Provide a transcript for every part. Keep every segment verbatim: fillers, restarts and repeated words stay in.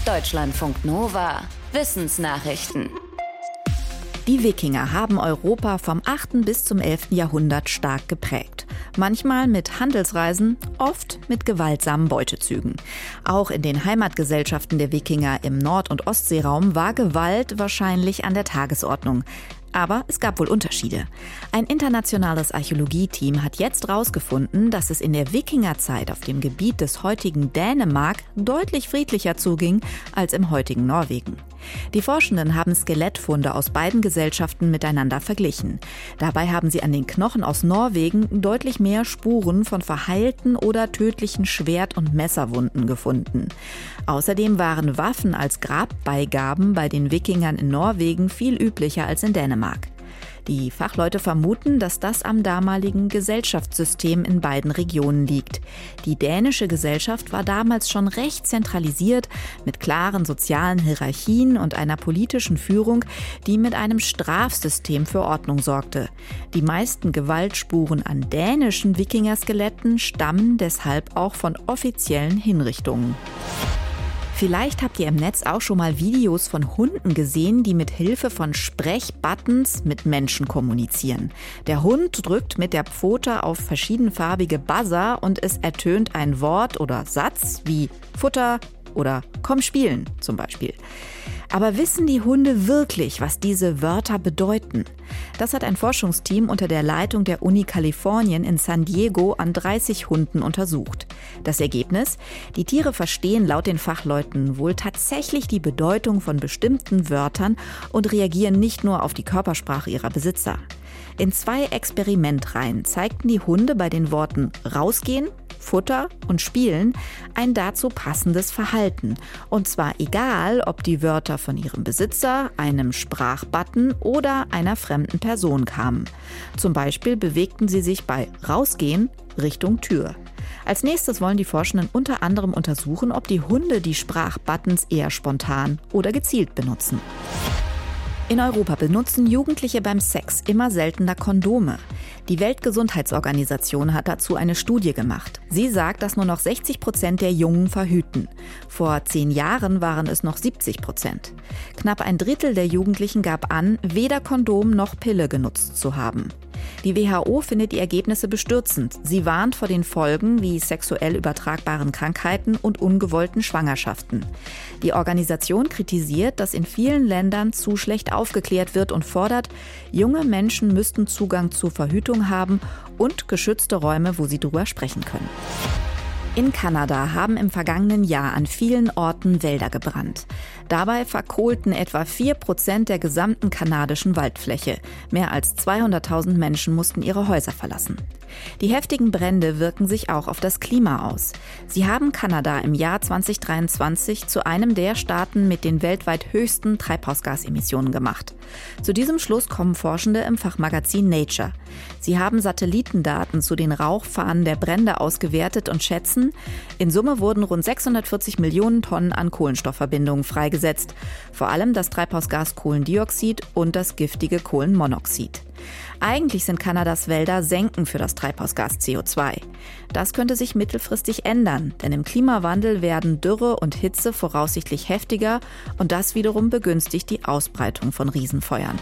Deutschlandfunk Nova Wissensnachrichten. Die Wikinger haben Europa vom achten bis zum elften Jahrhundert stark geprägt. Manchmal mit Handelsreisen, oft mit gewaltsamen Beutezügen. Auch in den Heimatgesellschaften der Wikinger im Nord- und Ostseeraum war Gewalt wahrscheinlich an der Tagesordnung. Aber es gab wohl Unterschiede. Ein internationales Archäologieteam hat jetzt herausgefunden, dass es in der Wikingerzeit auf dem Gebiet des heutigen Dänemark deutlich friedlicher zuging als im heutigen Norwegen. Die Forschenden haben Skelettfunde aus beiden Gesellschaften miteinander verglichen. Dabei haben sie an den Knochen aus Norwegen deutlich mehr Spuren von verheilten oder tödlichen Schwert- und Messerwunden gefunden. Außerdem waren Waffen als Grabbeigaben bei den Wikingern in Norwegen viel üblicher als in Dänemark. Die Fachleute vermuten, dass das am damaligen Gesellschaftssystem in beiden Regionen liegt. Die dänische Gesellschaft war damals schon recht zentralisiert, mit klaren sozialen Hierarchien und einer politischen Führung, die mit einem Strafsystem für Ordnung sorgte. Die meisten Gewaltspuren an dänischen Wikingerskeletten stammen deshalb auch von offiziellen Hinrichtungen. Vielleicht habt ihr im Netz auch schon mal Videos von Hunden gesehen, die mit Hilfe von Sprechbuttons mit Menschen kommunizieren. Der Hund drückt mit der Pfote auf verschiedenfarbige Buzzer und es ertönt ein Wort oder Satz wie Futter oder Komm spielen zum Beispiel. Aber wissen die Hunde wirklich, was diese Wörter bedeuten? Das hat ein Forschungsteam unter der Leitung der Uni Kalifornien in San Diego an dreißig Hunden untersucht. Das Ergebnis? Die Tiere verstehen laut den Fachleuten wohl tatsächlich die Bedeutung von bestimmten Wörtern und reagieren nicht nur auf die Körpersprache ihrer Besitzer. In zwei Experimentreihen zeigten die Hunde bei den Worten rausgehen, Futter und Spielen ein dazu passendes Verhalten. Und zwar egal, ob die Wörter von ihrem Besitzer, einem Sprachbutton oder einer fremden Person kamen. Zum Beispiel bewegten sie sich bei rausgehen Richtung Tür. Als nächstes wollen die Forschenden unter anderem untersuchen, ob die Hunde die Sprachbuttons eher spontan oder gezielt benutzen. In Europa benutzen Jugendliche beim Sex immer seltener Kondome. Die Weltgesundheitsorganisation hat dazu eine Studie gemacht. Sie sagt, dass nur noch sechzig Prozent der Jungen verhüten. Vor zehn Jahren waren es noch siebzig Prozent. Knapp ein Drittel der Jugendlichen gab an, weder Kondom noch Pille genutzt zu haben. Die W H O findet die Ergebnisse bestürzend. Sie warnt vor den Folgen wie sexuell übertragbaren Krankheiten und ungewollten Schwangerschaften. Die Organisation kritisiert, dass in vielen Ländern zu schlecht aufgeklärt wird und fordert, junge Menschen müssten Zugang zur Verhütung haben und geschützte Räume, wo sie drüber sprechen können. In Kanada haben im vergangenen Jahr an vielen Orten Wälder gebrannt. Dabei verkohlten etwa vier Prozent der gesamten kanadischen Waldfläche. Mehr als zweihunderttausend Menschen mussten ihre Häuser verlassen. Die heftigen Brände wirken sich auch auf das Klima aus. Sie haben Kanada im Jahr zwanzig dreiundzwanzig zu einem der Staaten mit den weltweit höchsten Treibhausgasemissionen gemacht. Zu diesem Schluss kommen Forschende im Fachmagazin Nature. Sie haben Satellitendaten zu den Rauchfahnen der Brände ausgewertet und schätzen, in Summe wurden rund sechshundertvierzig Millionen Tonnen an Kohlenstoffverbindungen freigesetzt, vor allem das Treibhausgas Kohlendioxid und das giftige Kohlenmonoxid. Eigentlich sind Kanadas Wälder Senken für das Treibhausgas C O zwei. Das könnte sich mittelfristig ändern, denn im Klimawandel werden Dürre und Hitze voraussichtlich heftiger und das wiederum begünstigt die Ausbreitung von Riesenfeuern.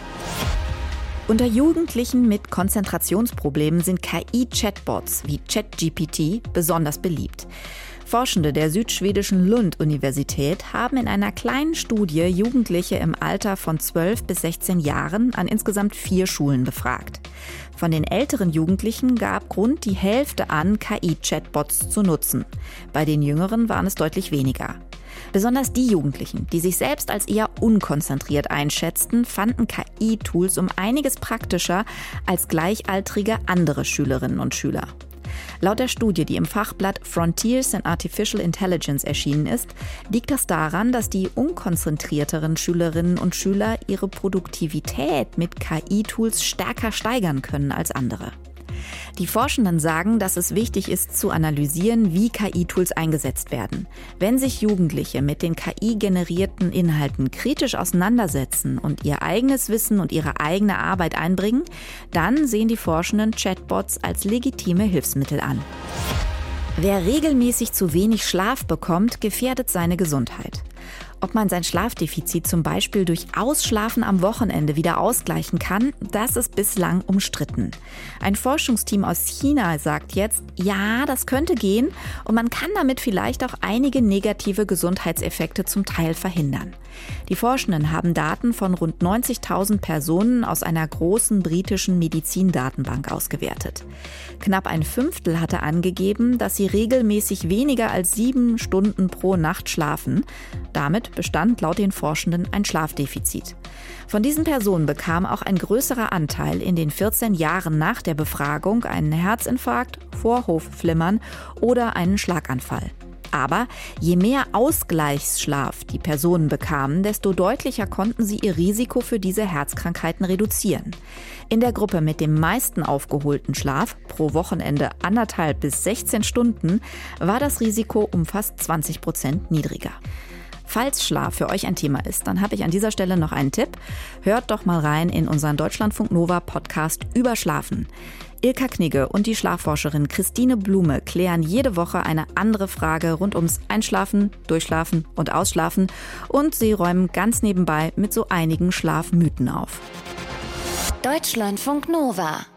Unter Jugendlichen mit Konzentrationsproblemen sind K I-Chatbots wie ChatGPT besonders beliebt. Forschende der südschwedischen Lund-Universität haben in einer kleinen Studie Jugendliche im Alter von zwölf bis sechzehn Jahren an insgesamt vier Schulen befragt. Von den älteren Jugendlichen gab rund die Hälfte an, K I-Chatbots zu nutzen. Bei den Jüngeren waren es deutlich weniger. Besonders die Jugendlichen, die sich selbst als eher unkonzentriert einschätzten, fanden K I-Tools um einiges praktischer als gleichaltrige andere Schülerinnen und Schüler. Laut der Studie, die im Fachblatt Frontiers in Artificial Intelligence erschienen ist, liegt das daran, dass die unkonzentrierteren Schülerinnen und Schüler ihre Produktivität mit K I-Tools stärker steigern können als andere. Die Forschenden sagen, dass es wichtig ist, zu analysieren, wie K I-Tools eingesetzt werden. Wenn sich Jugendliche mit den K I-generierten Inhalten kritisch auseinandersetzen und ihr eigenes Wissen und ihre eigene Arbeit einbringen, dann sehen die Forschenden Chatbots als legitime Hilfsmittel an. Wer regelmäßig zu wenig Schlaf bekommt, gefährdet seine Gesundheit. Ob man sein Schlafdefizit zum Beispiel durch Ausschlafen am Wochenende wieder ausgleichen kann, das ist bislang umstritten. Ein Forschungsteam aus China sagt jetzt, ja, das könnte gehen und man kann damit vielleicht auch einige negative Gesundheitseffekte zum Teil verhindern. Die Forschenden haben Daten von rund neunzigtausend Personen aus einer großen britischen Medizindatenbank ausgewertet. Knapp ein Fünftel hatte angegeben, dass sie regelmäßig weniger als sieben Stunden pro Nacht schlafen. Damit bestand laut den Forschenden ein Schlafdefizit. Von diesen Personen bekam auch ein größerer Anteil in den vierzehn Jahren nach der Befragung einen Herzinfarkt, Vorhofflimmern oder einen Schlaganfall. Aber je mehr Ausgleichsschlaf die Personen bekamen, desto deutlicher konnten sie ihr Risiko für diese Herzkrankheiten reduzieren. In der Gruppe mit dem meisten aufgeholten Schlaf, pro Wochenende anderthalb bis sechzehn Stunden, war das Risiko um fast zwanzig Prozent niedriger. Falls Schlaf für euch ein Thema ist, dann habe ich an dieser Stelle noch einen Tipp. Hört doch mal rein in unseren Deutschlandfunk Nova Podcast über Schlafen. Ilka Knigge und die Schlafforscherin Christine Blume klären jede Woche eine andere Frage rund ums Einschlafen, Durchschlafen und Ausschlafen und sie räumen ganz nebenbei mit so einigen Schlafmythen auf. Deutschlandfunk Nova